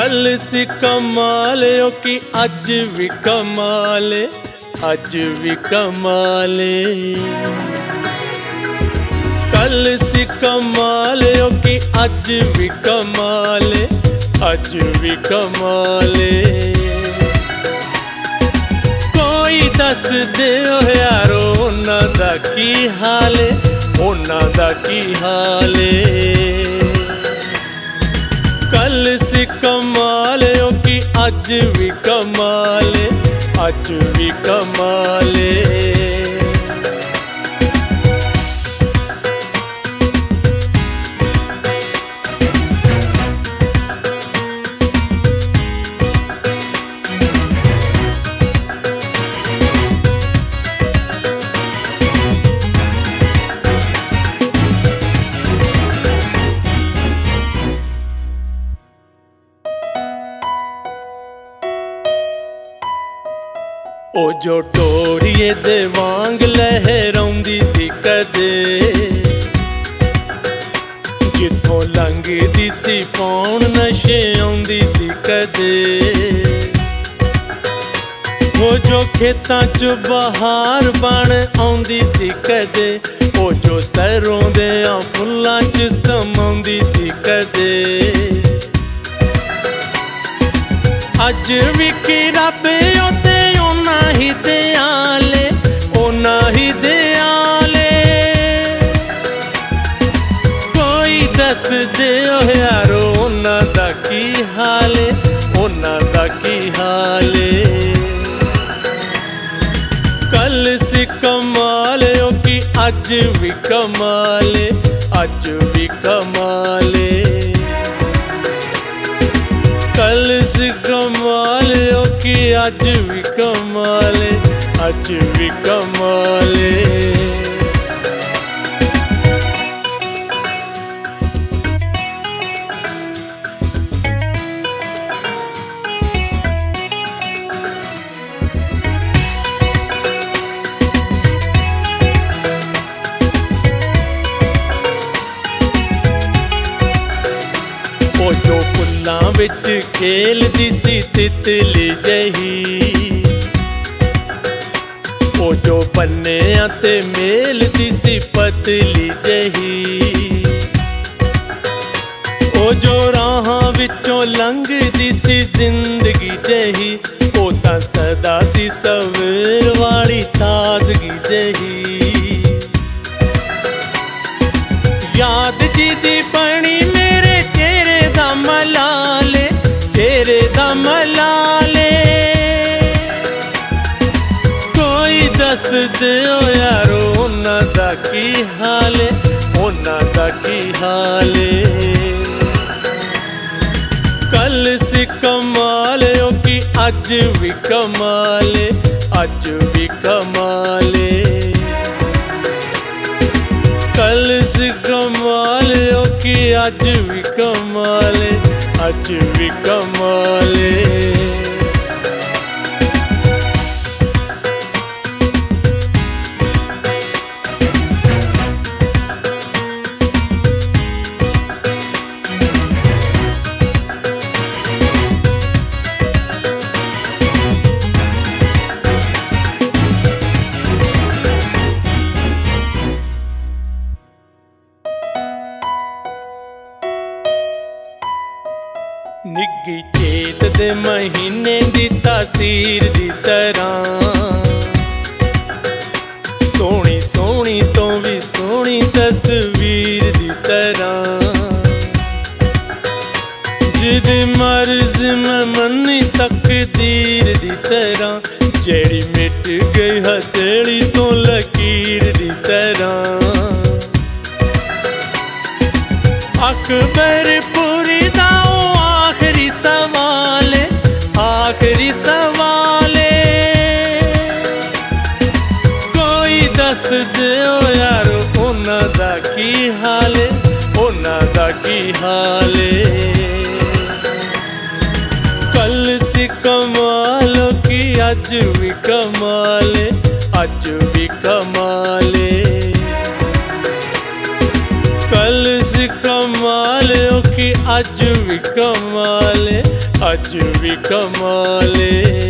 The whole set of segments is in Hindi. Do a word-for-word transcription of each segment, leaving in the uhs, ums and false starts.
कल सी कमाल ओ कि अज भी कमाल, अज भी कमाल। कल सी कमाल ओ कि अज भी कमाल, अज भी कमाल। कोई दस दे यारो उन्हां दा की हाल, उन्हां दा की हाल। कल सी कमाल ओ कि अज भी कमाल, अज भी कमाल। ओ जो टोड़िए दे वांग लहराउंदी सी कदे, जिथों लंघदी सी पौण नशे आउंदी सी कदे। ओ जो खेतां च बहार बण आउंदी सी कदे, ओ जो सरों दे फुल्लां च समाउंदी सी कदे। अज भी की रब ओते ओना ही दयाले, ओना ही दयाले। कोई दस दे यारो ओना दा की हाले, ओना दा की हाले। कल सी कमाल ओ कि अज भी कमाल, अज भी कमाल। कल सी कमाल ओ कि अज भी कमाल, अज भी कमाल। ओ जो फुल्लां विच खेलदी सी तितली जही, ओ जो बन्नियां ते मेलदी सी पतली जही। ओ जो राहां विचों लंघदी सी जिंदगी जही, ओ तां सदा सी सवेर वाली ताजगी जही। याद जी दी बनी मेरे चेहरे दा मलाले, चेहरे दा मलाले। कोई दस दे यारो उन्हां दा की हाले, उन्हां दा की हाले। कल सी कमाल ओ कि अज भी कमाल, अज भी कमाल। कल सी कमाल ओ कि अज भी कमाल, अज भी कमाल। निग्गी चेत दे महीने दी तासीर दी तरह, सोहनी सोहनी तो भी सोहनी तस्वीर दी तरह। जिदी मर्ज मैं मनी तकदीर दी तरह, जेड़ी मिट गई हथेली तो लकीर दी तरह। अकबर पूरी दा आखिरी सवाल, आखिरी सवाल। कोई दस दे यारो उन्हां दा की हाल, उन्हां दा की हाल। कल सी कमाल ओ कि अज भी कमाल, अज भी कमाल। कल सी कमाल ओ कि अज भी कमाले, अज भी कमाले।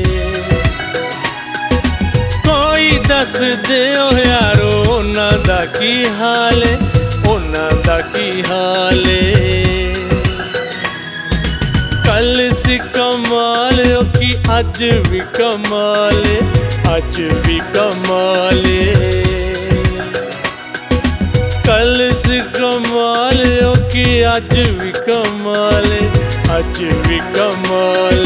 कोई दस दे ओ यारो उन्हां दा की हाल है, उन्हां दा की हाल है। कल सी कमाल कि अज भी कमाले, अज भी कमाले। कल सी कमाल कि अज भी कमाले, अज भी कमाले।